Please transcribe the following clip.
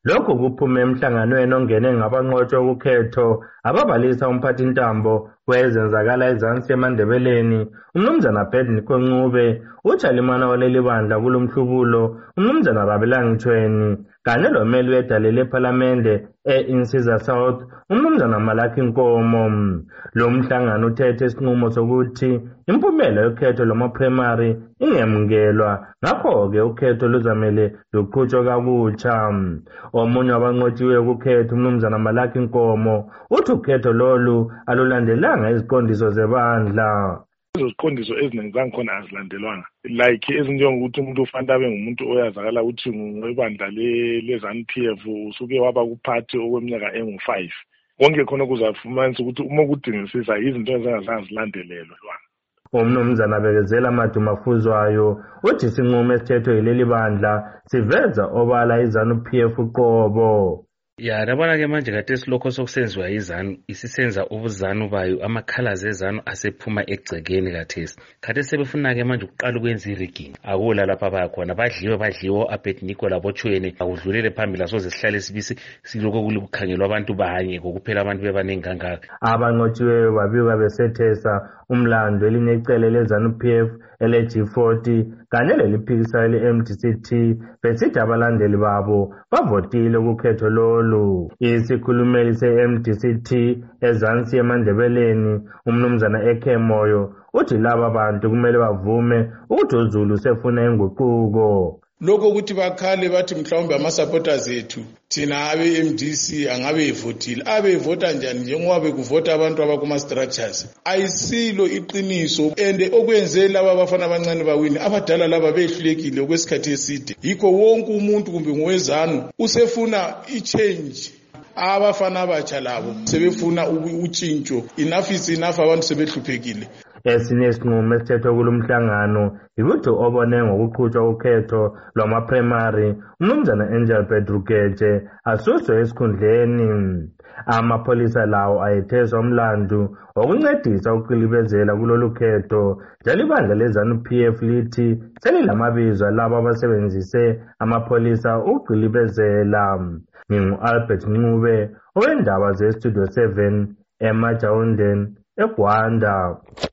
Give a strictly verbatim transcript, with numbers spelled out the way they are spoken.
Lokhu kuphume emhlanganweni ongene ngabanqotshwa ukukhetho ababalisa umphathintambo wezenzakala ezansi eMandebeleni umnumzana Bednicko Ncube, uJalimane waleli bandla kulomhlubulo umnumzana Rabelani Mthweni kanye lomeli wedale lephalamende e-Insiza South umnumzana Malaki Nkomo. Lo mhlangano uthethe isinqumo sokuthi impumela yokhetho lwama-primary ingemukelwa, ngakho-ke ukhetho luzamele luqhutshwe kabutsha. Omunye wabanqotshiwe ukukhetha umnumzana Malaki Nkomo uthi ukhetho lolu alulandelanga iziqondiso zebandla. Iziqondiso eziningi zangikhona azilandelwanga, like ezinjengokuthi umuntu ufanele abe ngumuntu oyazakala ukuthi ngwebandla le-ZANU P F usuke waba kuphathi okweminyaka engu five. Konke khona kuzafumanisa ukuthi uma kudingisisa izinto ezingazange zilandelelwe. Umnumzana Bekezela Madumafuzwayo uthi isinqumo esithethwe yileli bandla siveza obala iZANU P F uqobo. Ya yabona ke manje kade silokho sokusenziwa iZANU isisenza ubuzanu bayo amakhalazi eZANU asephuma egcekeni kathesi. Kade sebefuna ke manje ukuqala ukwenza irigging. Akula lapha bayakhona badliwe badliwe aBednicko laboTshweni akudlulele phambili asoze sihlale sibisi siloko kulukhangelwa abantu bahanye kokuphela abantu bebaningi kangaka. Abanqotshiweyo babikwa besethesa umlando elinecele leZANU P F ele G forty kanye leliphikisa le-M D C T besithi abalandeli babo bavotile ukukhetho lolu. Isikhulumeli se-M D C T ezansi eMandebeleni umnumzana Eke Moyo uthi laba bantu kumele bavume ukuthi uZulu sefuna inguquko. Lokho ukuthi bakhale bathi mhlawumbe ama-supporters ethu thina abe-M D C angabe evotile abe evota njani njengoba bekuvota abantu abakuma-structures ayisilo iqiniso and okwenze laba abafana abancane bawini abadala laba behlulekile okwesikhathi eside. Yikho wonke umuntu kumbe ngowezanu usefuna i-change. Abafana abatsha labo sebefuna utshintsho. Enough is enough, abantu sebehluphekile. Esinye isinqumo esithethwe kulo mhlangano yikuthi obone ngokuqhutshwa ukhetho lwama-primary umnumzana Angel Bedrugeje asuswe esikhundleni. Amapholisa lawo ayetheswa umlandu wokuncedisa ukuqilibezela kulolu khetho, njalo ibandla leZANU P F lithi selilamabizo alabo abasebenzise amapholisa ukuqilibezela. Ngingu-Albert Ncube owendaba ze-Studio seven eMajawundeni eGwanda.